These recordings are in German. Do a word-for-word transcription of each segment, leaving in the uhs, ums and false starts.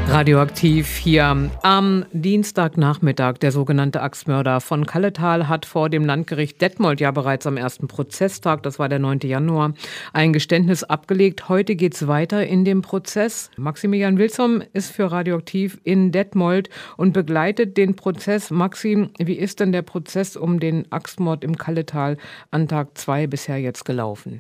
Radioaktiv hier am Dienstagnachmittag. Der sogenannte Axtmörder von Kalletal hat vor dem Landgericht Detmold ja bereits am ersten Prozesstag, das war der neunte Januar, ein Geständnis abgelegt. Heute geht's weiter in dem Prozess. Maximilian Wilsom ist für Radioaktiv in Detmold und begleitet den Prozess. Maxim, wie ist denn der Prozess um den Axtmord im Kalletal an Tag zwei bisher jetzt gelaufen?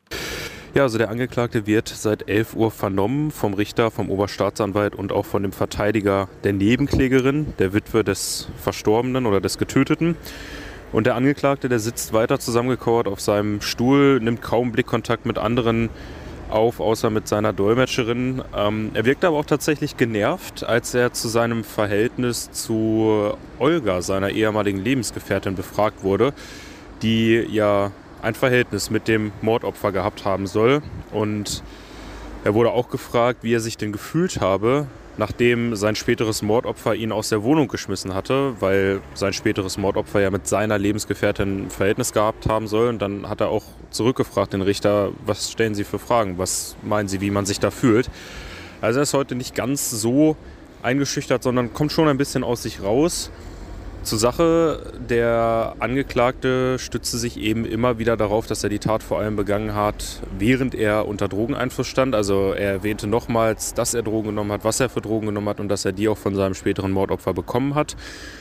Ja, also der Angeklagte wird seit elf Uhr vernommen vom Richter, vom Oberstaatsanwalt und auch von dem Verteidiger der Nebenklägerin, der Witwe des Verstorbenen oder des Getöteten. Und der Angeklagte, der sitzt weiter zusammengekauert auf seinem Stuhl, nimmt kaum Blickkontakt mit anderen auf, außer mit seiner Dolmetscherin. Ähm, er wirkt aber auch tatsächlich genervt, als er zu seinem Verhältnis zu Olga, seiner ehemaligen Lebensgefährtin, befragt wurde, die ja ein Verhältnis mit dem Mordopfer gehabt haben soll. Und er wurde auch gefragt, wie er sich denn gefühlt habe, nachdem sein späteres Mordopfer ihn aus der Wohnung geschmissen hatte, weil sein späteres Mordopfer ja mit seiner Lebensgefährtin ein Verhältnis gehabt haben soll. Und dann hat er auch zurückgefragt, den Richter, was stellen Sie für Fragen, was meinen Sie, wie man sich da fühlt? Also er ist heute nicht ganz so eingeschüchtert, sondern kommt schon ein bisschen aus sich raus. Zur Sache, der Angeklagte stützte sich eben immer wieder darauf, dass er die Tat vor allem begangen hat, während er unter Drogeneinfluss stand. Also er erwähnte nochmals, dass er Drogen genommen hat, was er für Drogen genommen hat und dass er die auch von seinem späteren Mordopfer bekommen hat.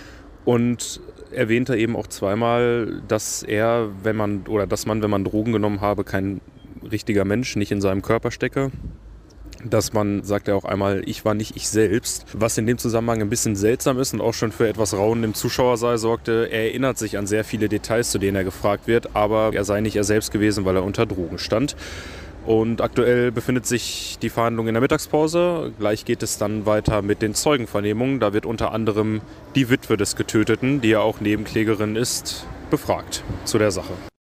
Und erwähnte eben auch zweimal, dass er, wenn man oder dass man, wenn man Drogen genommen habe, kein richtiger Mensch, nicht in seinem Körper stecke. Dass man, sagt er auch einmal, ich war nicht ich selbst. Was in dem Zusammenhang ein bisschen seltsam ist und auch schon für etwas Raunen im Zuschauersaal sorgte, er erinnert sich an sehr viele Details, zu denen er gefragt wird, aber er sei nicht er selbst gewesen, weil er unter Drogen stand. Und aktuell befindet sich die Verhandlung in der Mittagspause. Gleich geht es dann weiter mit den Zeugenvernehmungen. Da wird unter anderem die Witwe des Getöteten, die ja auch Nebenklägerin ist, befragt zu der Sache.